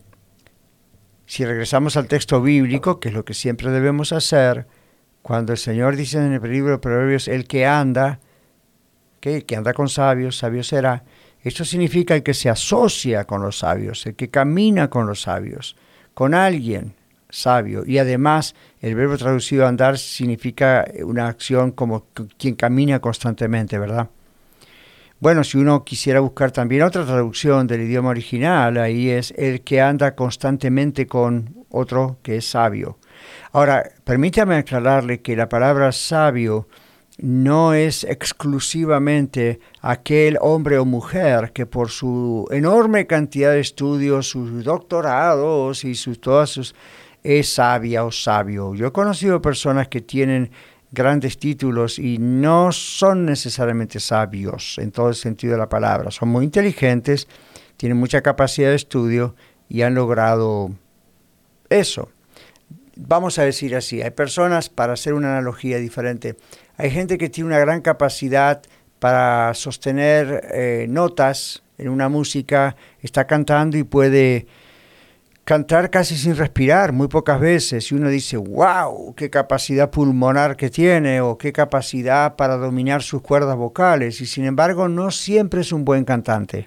Si regresamos al texto bíblico, que es lo que siempre debemos hacer, cuando el Señor dice en el libro de Proverbios, el que anda, ¿qué? El que anda con sabios, sabio será. Esto significa el que se asocia con los sabios, el que camina con los sabios, con alguien sabio. Y además, el verbo traducido andar significa una acción como quien camina constantemente, ¿verdad? Bueno, si uno quisiera buscar también otra traducción del idioma original, ahí es el que anda constantemente con otro que es sabio. Ahora, permítame aclararle que la palabra sabio no es exclusivamente aquel hombre o mujer que por su enorme cantidad de estudios, sus doctorados y sus, todas sus, es sabia o sabio. Yo he conocido personas que tienen grandes títulos y no son necesariamente sabios en todo el sentido de la palabra. Son muy inteligentes, tienen mucha capacidad de estudio y han logrado eso. Vamos a decir así, hay personas, para hacer una analogía diferente, hay gente que tiene una gran capacidad para sostener eh, notas en una música, está cantando y puede cantar casi sin respirar, muy pocas veces, y uno dice, wow, qué capacidad pulmonar que tiene, o qué capacidad para dominar sus cuerdas vocales, y sin embargo no siempre es un buen cantante.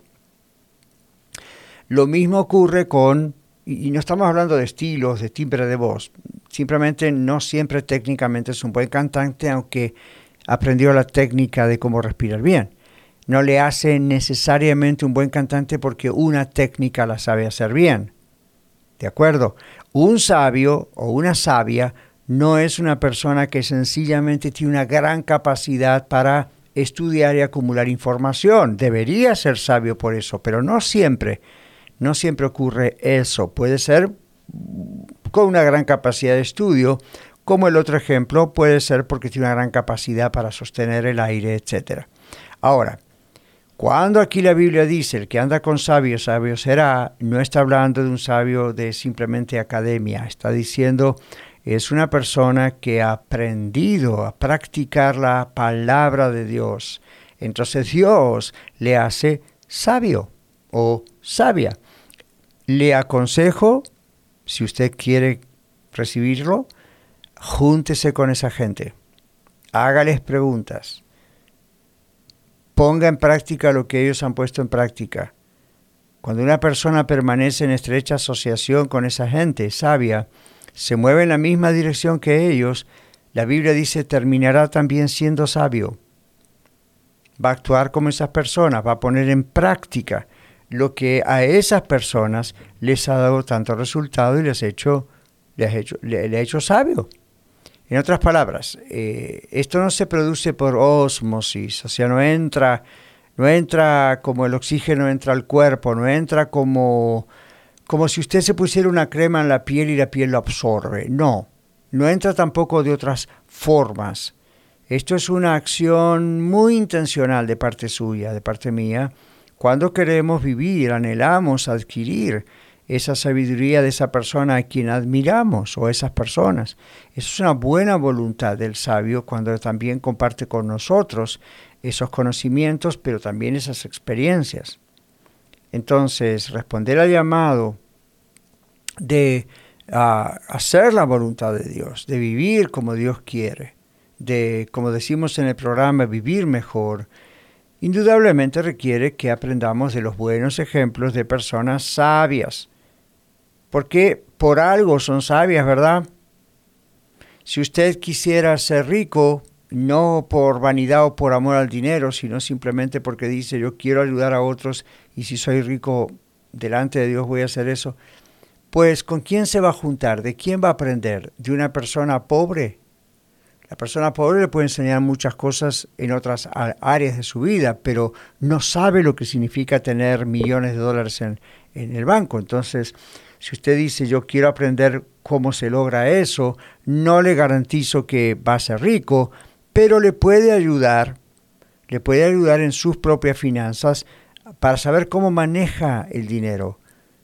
Lo mismo ocurre con, y no estamos hablando de estilos, de timbre de voz, simplemente no siempre técnicamente es un buen cantante, aunque aprendió la técnica de cómo respirar bien. No le hace necesariamente un buen cantante porque una técnica la sabe hacer bien. ¿De acuerdo? Un sabio o una sabia no es una persona que sencillamente tiene una gran capacidad para estudiar y acumular información. Debería ser sabio por eso, pero no siempre. No siempre ocurre eso. Puede ser con una gran capacidad de estudio, como el otro ejemplo puede ser porque tiene una gran capacidad para sostener el aire, etcétera. Ahora, cuando aquí la Biblia dice el que anda con sabios, sabio será, no está hablando de un sabio de simplemente academia, está diciendo es una persona que ha aprendido a practicar la palabra de Dios. Entonces Dios le hace sabio o sabia. Le aconsejo, si usted quiere recibirlo, júntese con esa gente, hágales preguntas. Ponga en práctica lo que ellos han puesto en práctica. Cuando una persona permanece en estrecha asociación con esa gente sabia, se mueve en la misma dirección que ellos, la Biblia dice, terminará también siendo sabio. Va a actuar como esas personas, va a poner en práctica lo que a esas personas les ha dado tanto resultado y les ha hecho, les ha hecho, le, le ha hecho sabio. En otras palabras, eh, esto no se produce por ósmosis, o sea, no entra, no entra como el oxígeno entra al cuerpo, no entra como, como si usted se pusiera una crema en la piel y la piel lo absorbe. No, no entra tampoco de otras formas. Esto es una acción muy intencional de parte suya, de parte mía, cuando queremos vivir, anhelamos adquirir esa sabiduría de esa persona a quien admiramos o esas personas. Eso es una buena voluntad del sabio cuando también comparte con nosotros esos conocimientos, pero también esas experiencias. Entonces, responder al llamado de uh, hacer la voluntad de Dios, de vivir como Dios quiere, de, como decimos en el programa, vivir mejor, indudablemente requiere que aprendamos de los buenos ejemplos de personas sabias. Porque por algo son sabias, ¿verdad? Si usted quisiera ser rico, no por vanidad o por amor al dinero, sino simplemente porque dice, yo quiero ayudar a otros y si soy rico, delante de Dios voy a hacer eso, pues ¿con quién se va a juntar? ¿De quién va a aprender? ¿De una persona pobre? La persona pobre le puede enseñar muchas cosas en otras áreas de su vida, pero no sabe lo que significa tener millones de dólares en, en el banco. Entonces, si usted dice, yo quiero aprender cómo se logra eso, no le garantizo que va a ser rico, pero le puede ayudar, le puede ayudar en sus propias finanzas para saber cómo maneja el dinero.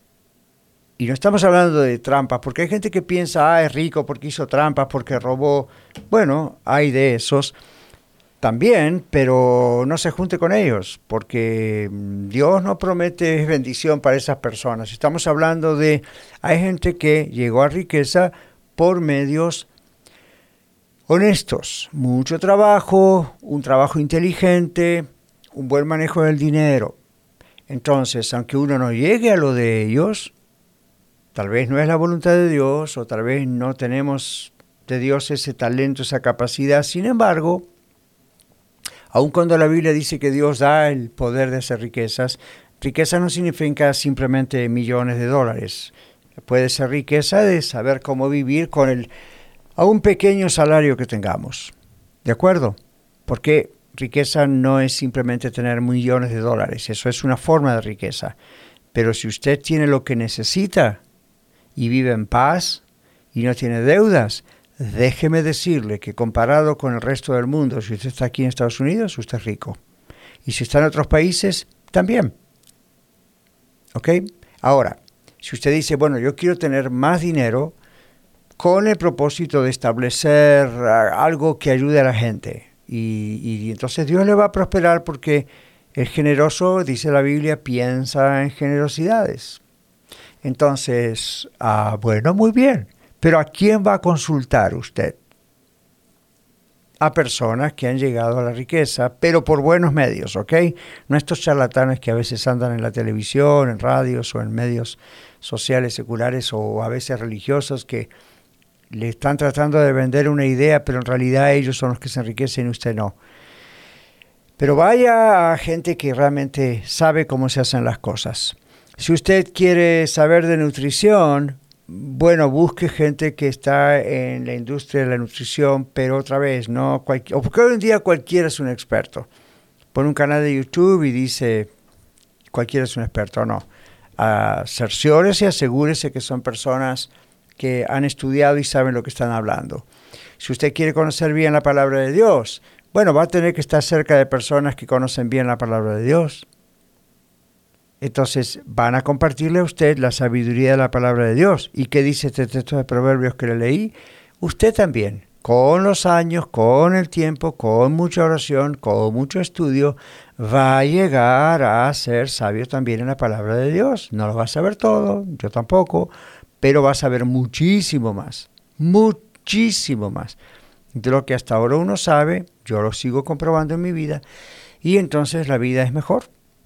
Y no estamos hablando de trampas, porque hay gente que piensa, ah, es rico porque hizo trampas, porque robó. Bueno, hay de esos también, pero no se junte con ellos, porque Dios no promete bendición para esas personas. Estamos hablando de, hay gente que llegó a riqueza por medios honestos, mucho trabajo, un trabajo inteligente, un buen manejo del dinero. Entonces, aunque uno no llegue a lo de ellos, tal vez no es la voluntad de Dios, o tal vez no tenemos de Dios ese talento, esa capacidad. Sin embargo, aun cuando la Biblia dice que Dios da el poder de hacer riquezas, riqueza no significa simplemente millones de dólares. Puede ser riqueza de saber cómo vivir con el a un pequeño salario que tengamos. ¿De acuerdo? Porque riqueza no es simplemente tener millones de dólares. Eso es una forma de riqueza. Pero si usted tiene lo que necesita y vive en paz y no tiene deudas, déjeme decirle que comparado con el resto del mundo, si usted está aquí en Estados Unidos, usted es rico. Y si está en otros países, también. ¿Ok? Ahora, si usted dice, bueno, yo quiero tener más dinero con el propósito de establecer algo que ayude a la gente. Y, y entonces Dios le va a prosperar porque el generoso, dice la Biblia, piensa en generosidades. Entonces, ah, bueno, muy bien. Pero ¿a quién va a consultar usted? A personas que han llegado a la riqueza, pero por buenos medios, ¿ok? No estos charlatanes que a veces andan en la televisión, en radios o en medios sociales, seculares o a veces religiosos que le están tratando de vender una idea, pero en realidad ellos son los que se enriquecen y usted no. Pero vaya a gente que realmente sabe cómo se hacen las cosas. Si usted quiere saber de nutrición, bueno, busque gente que está en la industria de la nutrición, pero otra vez, no cualquier, porque hoy en día cualquiera es un experto. Pone un canal de YouTube y dice, cualquiera es un experto, no. Uh, cerciórese y asegúrese que son personas que han estudiado y saben lo que están hablando. Si usted quiere conocer bien la palabra de Dios, bueno, va a tener que estar cerca de personas que conocen bien la palabra de Dios. Entonces van a compartirle a usted la sabiduría de la palabra de Dios. ¿Y qué dice este texto de Proverbios que le leí? Usted también, con los años, con el tiempo, con mucha oración, con mucho estudio, va a llegar a ser sabio también en la palabra de Dios. No lo va a saber todo, yo tampoco, pero va a saber muchísimo más, muchísimo más de lo que hasta ahora uno sabe. Yo lo sigo comprobando en mi vida y entonces la vida es mejor.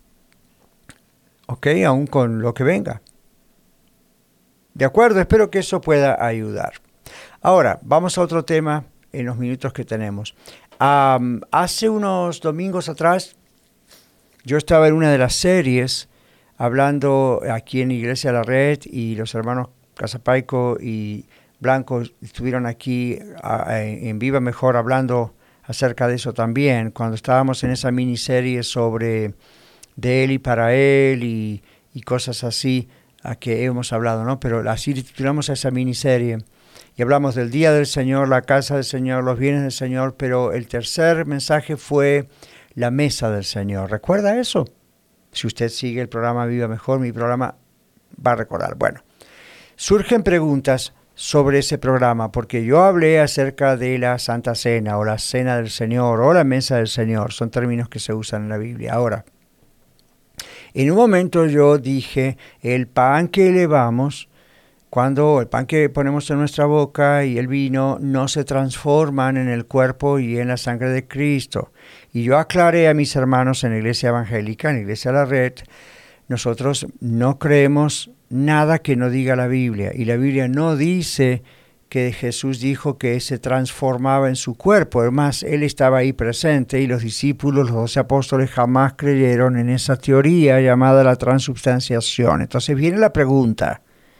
Ok, aún con lo que venga. De acuerdo, espero que eso pueda ayudar. Ahora, vamos a otro tema en los minutos que tenemos. Um, hace unos domingos atrás, yo estaba en una de las series hablando aquí en Iglesia La Red y los hermanos Casapaico y Blanco estuvieron aquí a, en Viva Mejor hablando acerca de eso también, cuando estábamos en esa miniserie sobre de Él y para Él y, y cosas así a que hemos hablado, ¿no? Pero así titulamos a esa miniserie y hablamos del día del Señor, la casa del Señor, los bienes del Señor, pero el tercer mensaje fue la mesa del Señor. ¿Recuerda eso? Si usted sigue el programa Viva Mejor, mi programa va a recordar. Bueno, surgen preguntas sobre ese programa, porque yo hablé acerca de la Santa Cena, o la Cena del Señor, o la Mesa del Señor, son términos que se usan en la Biblia. Ahora, en un momento yo dije, el pan que elevamos, cuando el pan que ponemos en nuestra boca y el vino, no se transforman en el cuerpo y en la sangre de Cristo. Y yo aclaré a mis hermanos en la Iglesia Evangélica, en la Iglesia La Red, nosotros no creemos nada que no diga la Biblia, y la Biblia no dice que Jesús dijo que se transformaba en su cuerpo. Además, Él estaba ahí presente y los discípulos, los doce apóstoles, jamás creyeron en esa teoría llamada la transubstanciación. Entonces viene la pregunta,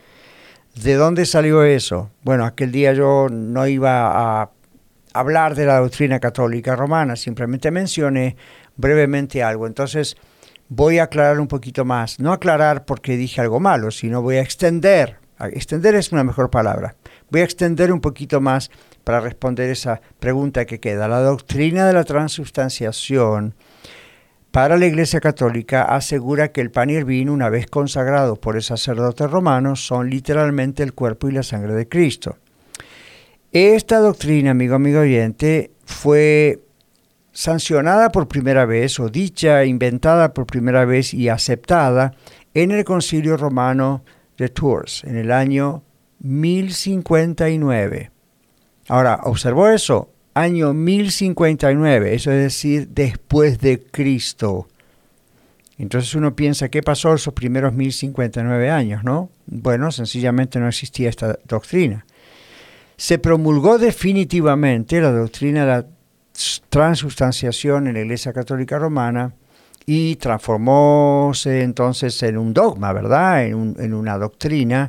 ¿de dónde salió eso? Bueno, aquel día yo no iba a hablar de la doctrina católica romana, simplemente mencioné brevemente algo. Entonces, voy a aclarar un poquito más. No aclarar porque dije algo malo, sino voy a extender. Extender es una mejor palabra. Voy a extender un poquito más para responder esa pregunta que queda. La doctrina de la transubstanciación para la Iglesia Católica asegura que el pan y el vino, una vez consagrados por el sacerdote romano, son literalmente el cuerpo y la sangre de Cristo. Esta doctrina, amigo, amigo oyente, fue sancionada por primera vez, o dicha, inventada por primera vez y aceptada en el Concilio Romano de Tours, en el año mil cincuenta y nueve. Ahora, ¿observó eso? Año mil cincuenta y nueve, eso es decir, después de Cristo. Entonces uno piensa, ¿qué pasó esos primeros mil cincuenta y nueve años, no? Bueno, sencillamente no existía esta doctrina. Se promulgó definitivamente la doctrina de la transubstanciación en la Iglesia Católica Romana y transformóse entonces en un dogma, ¿verdad? En, un, en una doctrina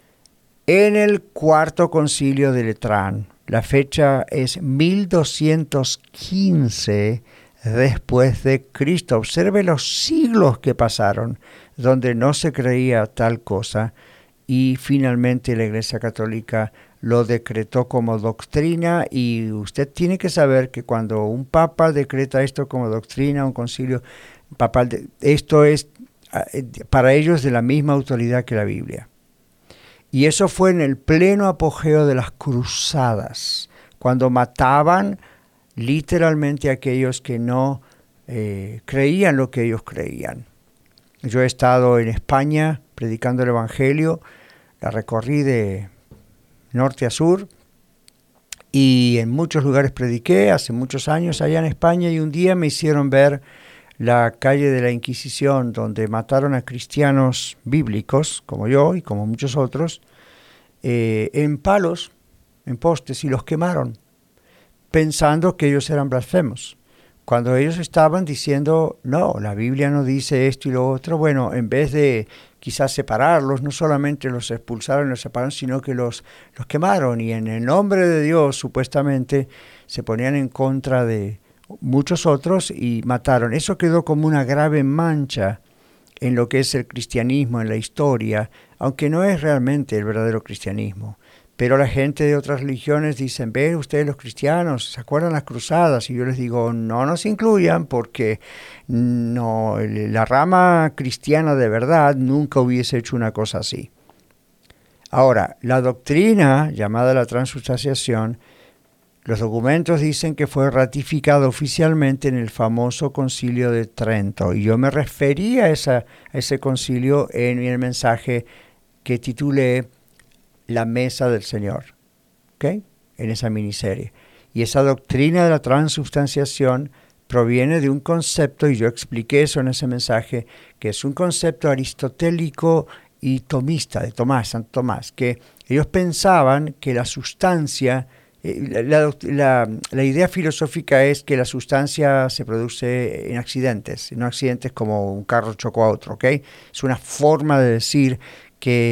en el cuarto concilio de Letrán. La fecha es mil doscientos quince después de Cristo. Observe los siglos que pasaron donde no se creía tal cosa y finalmente la Iglesia Católica lo decretó como doctrina, y usted tiene que saber que cuando un papa decreta esto como doctrina, un concilio papal, esto es para ellos de la misma autoridad que la Biblia. Y eso fue en el pleno apogeo de las cruzadas, cuando mataban literalmente a aquellos que no eh, creían lo que ellos creían. Yo he estado en España predicando el Evangelio, la recorrí de norte a sur, y en muchos lugares prediqué hace muchos años allá en España, y un día me hicieron ver la calle de la Inquisición, donde mataron a cristianos bíblicos, como yo y como muchos otros, eh, en palos, en postes, y los quemaron, pensando que ellos eran blasfemos, cuando ellos estaban diciendo, no, la Biblia no dice esto y lo otro. Bueno, en vez de quizás separarlos, no solamente los expulsaron y los separaron, sino que los, los quemaron, y en el nombre de Dios supuestamente se ponían en contra de muchos otros y mataron. Eso quedó como una grave mancha en lo que es el cristianismo, en la historia, aunque no es realmente el verdadero cristianismo. Pero la gente de otras religiones dicen, ven ustedes los cristianos, ¿se acuerdan las cruzadas? Y yo les digo, no nos incluyan, porque no, la rama cristiana de verdad nunca hubiese hecho una cosa así. Ahora, la doctrina llamada la transubstanciación, los documentos dicen que fue ratificado oficialmente en el famoso Concilio de Trento, y yo me referí a, esa, a ese concilio en el mensaje que titulé La Mesa del Señor, ¿ok? En esa miniserie. Y esa doctrina de la transubstanciación proviene de un concepto, y yo expliqué eso en ese mensaje, que es un concepto aristotélico y tomista, de Tomás, Santo Tomás, que ellos pensaban que la sustancia, eh, la, la, la idea filosófica es que la sustancia se produce en accidentes, no accidentes como un carro chocó a otro, ¿ok? Es una forma de decir que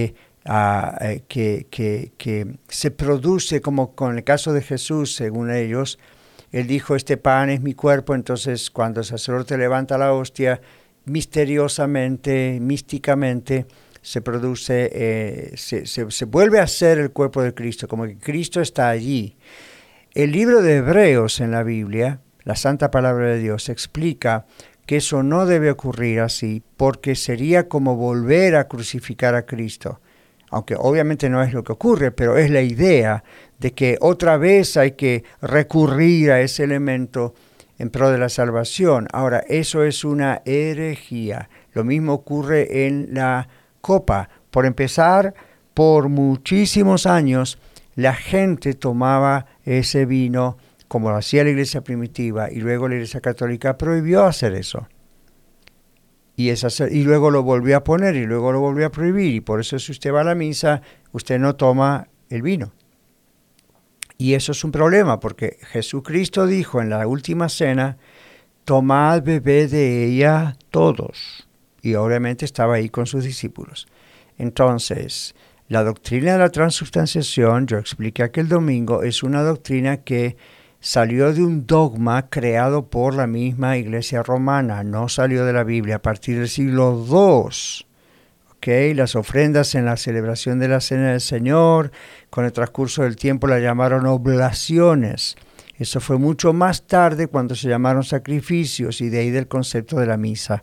uh, eh, que, que, que se produce, como con el caso de Jesús, según ellos. Él dijo, este pan es mi cuerpo, entonces cuando el sacerdote levanta la hostia, misteriosamente, místicamente, se produce, eh, se, se, se vuelve a ser el cuerpo de Cristo, como que Cristo está allí. El libro de Hebreos en la Biblia, la Santa Palabra de Dios, explica que eso no debe ocurrir así, porque sería como volver a crucificar a Cristo. Aunque obviamente no es lo que ocurre, pero es la idea de que otra vez hay que recurrir a ese elemento en pro de la salvación. Ahora, eso es una herejía. Lo mismo ocurre en la copa. Por empezar, por muchísimos años, la gente tomaba ese vino como lo hacía la iglesia primitiva, y luego la iglesia católica prohibió hacer eso. Y, es hacer, y luego lo volvió a poner, y luego lo volvió a prohibir, y por eso si usted va a la misa, usted no toma el vino. Y eso es un problema, porque Jesucristo dijo en la última cena, tomad, bebed de ella todos. Y obviamente estaba ahí con sus discípulos. Entonces, la doctrina de la transubstanciación, yo expliqué aquel domingo, es una doctrina que salió de un dogma creado por la misma Iglesia romana, no salió de la Biblia. A partir del siglo segundo, ¿okay? Las ofrendas en la celebración de la Cena del Señor, con el transcurso del tiempo la llamaron oblaciones. Eso fue mucho más tarde cuando se llamaron sacrificios, y de ahí del concepto de la misa,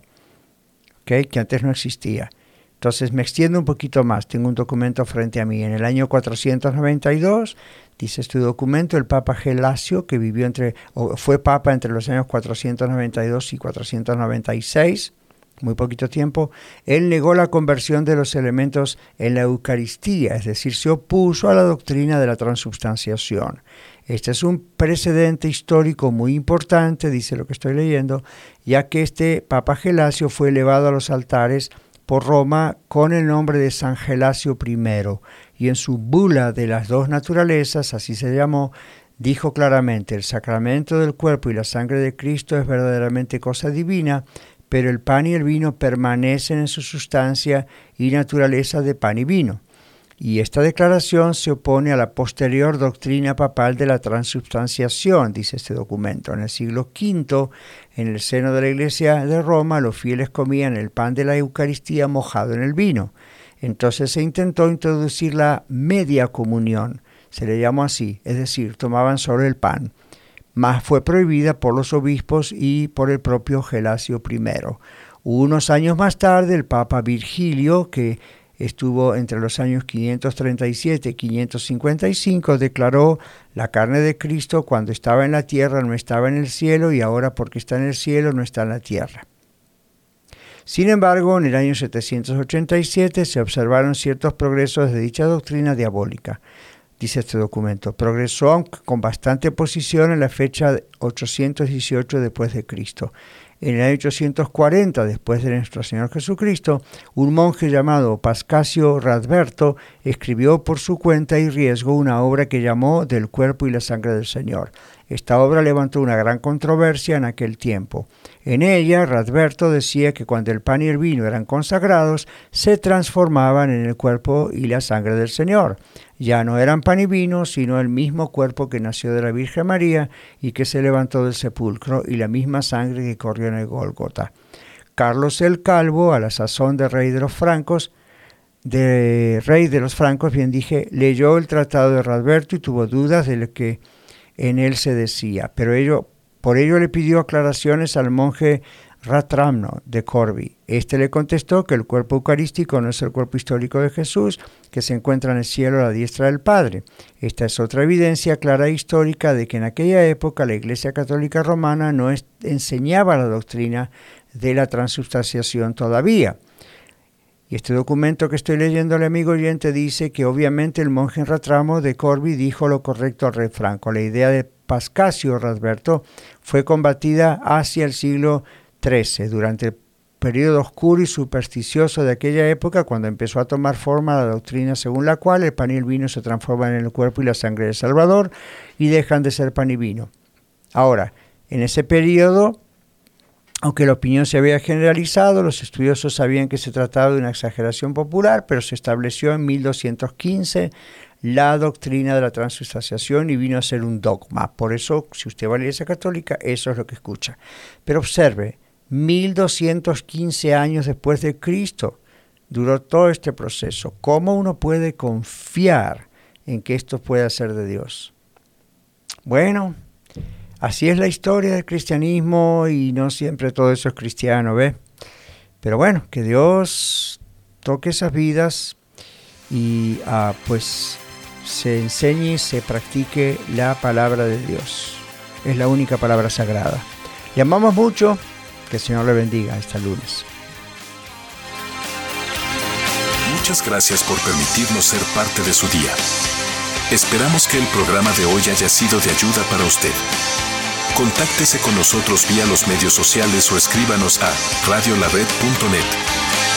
¿okay? Que antes no existía. Entonces me extiendo un poquito más. Tengo un documento frente a mí. En el año cuatrocientos noventa y dos, dice este documento, el Papa Gelasio, que vivió entre, o fue Papa entre los años cuatrocientos noventa y dos y cuatrocientos noventa y seis, muy poquito tiempo, él negó la conversión de los elementos en la Eucaristía, es decir, se opuso a la doctrina de la transubstanciación. Este es un precedente histórico muy importante, dice lo que estoy leyendo, ya que este Papa Gelasio fue elevado a los altares por Roma con el nombre de San Gelasio primero, y en su bula de las dos naturalezas, así se llamó, dijo claramente, el sacramento del cuerpo y la sangre de Cristo es verdaderamente cosa divina, pero el pan y el vino permanecen en su sustancia y naturaleza de pan y vino. Y esta declaración se opone a la posterior doctrina papal de la transubstanciación, dice este documento. En el siglo quinto, en el seno de la Iglesia de Roma, los fieles comían el pan de la Eucaristía mojado en el vino. Entonces se intentó introducir la media comunión, se le llamó así, es decir, tomaban solo el pan. Mas fue prohibida por los obispos y por el propio Gelasio primero. Unos años más tarde, el Papa Virgilio, que estuvo entre los años quinientos treinta y siete y quinientos cincuenta y cinco, declaró la carne de Cristo cuando estaba en la tierra no estaba en el cielo, y ahora porque está en el cielo no está en la tierra. Sin embargo, en el año setecientos ochenta y siete se observaron ciertos progresos de dicha doctrina diabólica. Dice este documento, progresó aunque con bastante oposición en la fecha ochocientos dieciocho después de Cristo. En el año ochocientos cuarenta, después de nuestro Señor Jesucristo, un monje llamado Pascasio Radberto escribió por su cuenta y riesgo una obra que llamó Del cuerpo y la sangre del Señor. Esta obra levantó una gran controversia en aquel tiempo. En ella, Radberto decía que cuando el pan y el vino eran consagrados, se transformaban en el cuerpo y la sangre del Señor. Ya no eran pan y vino, sino el mismo cuerpo que nació de la Virgen María y que se levantó del sepulcro, y la misma sangre que corrió en el Gólgota. Carlos el Calvo, a la sazón de rey de los francos, de rey de los francos, bien dije, leyó el tratado de Radberto y tuvo dudas de lo que en él se decía, pero ello, por ello le pidió aclaraciones al monje Ratramno de Corbie. Este le contestó que el cuerpo eucarístico no es el cuerpo histórico de Jesús, que se encuentra en el cielo a la diestra del Padre. Esta es otra evidencia clara e histórica de que en aquella época la Iglesia Católica Romana no es, enseñaba la doctrina de la transubstanciación todavía. Y este documento que estoy leyendo al amigo oyente dice que obviamente el monje Ratramo de Corbie dijo lo correcto al rey Franco. La idea de Pascasio Radberto fue combatida hacia el siglo trece, durante el periodo oscuro y supersticioso de aquella época, cuando empezó a tomar forma la doctrina según la cual el pan y el vino se transforman en el cuerpo y la sangre del Salvador y dejan de ser pan y vino. Ahora, en ese periodo Aunque la opinión se había generalizado, los estudiosos sabían que se trataba de una exageración popular, pero se estableció en mil doscientos quince la doctrina de la transubstanciación y vino a ser un dogma. Por eso, si usted va a la Iglesia Católica, eso es lo que escucha. Pero observe, mil doscientos quince años después de Cristo duró todo este proceso. ¿Cómo uno puede confiar en que esto pueda ser de Dios? Bueno, así es la historia del cristianismo y no siempre todo eso es cristiano, ¿ve? Pero bueno, que Dios toque esas vidas y uh, pues se enseñe y se practique la palabra de Dios. Es la única palabra sagrada. Le amamos mucho. Que el Señor le bendiga este lunes. Muchas gracias por permitirnos ser parte de su día. Esperamos que el programa de hoy haya sido de ayuda para usted. Contáctese con nosotros vía los medios sociales o escríbanos a radio la red punto net.